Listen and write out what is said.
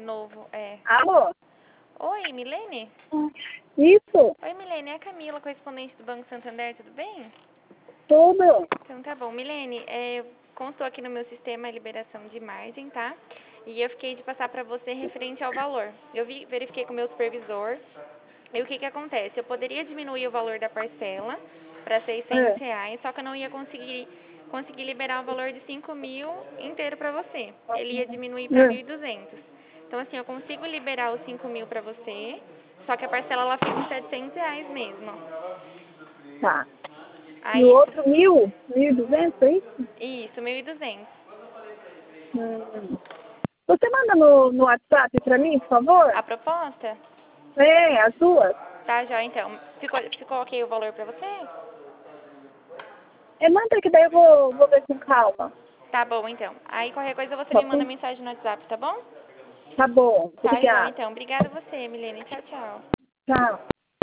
novo. Alô? Oi, Milene? Isso? Oi, Milene, é a Camila, correspondente do Banco Santander, tudo bem? Tudo. Então tá bom. Milene, constou aqui no meu sistema a liberação de margem, tá? E eu fiquei de passar para você referente ao valor. Verifiquei com o meu supervisor. E o que acontece? Eu poderia diminuir o valor da parcela para R$ 600, só que eu não ia conseguir liberar o valor de 5.000 inteiro para você. Ele ia diminuir para 1.200. Então, assim, eu consigo liberar os 5.000 para você, só que a parcela ela fica em R$ 700 mesmo. Tá. Aí, E o outro 1.200, é isso? Isso, 1.200. Você manda no WhatsApp pra mim, por favor? A proposta? As duas. Tá, já, então. Ficou ok o valor pra você? Manda que daí eu vou ver com calma. Tá bom, então. Aí qualquer coisa você Tá me manda bom? mensagem no WhatsApp, tá bom? Tá bom. Tá, já, Obrigada. então. Obrigada a você, Milene. Tchau, tchau. Tchau.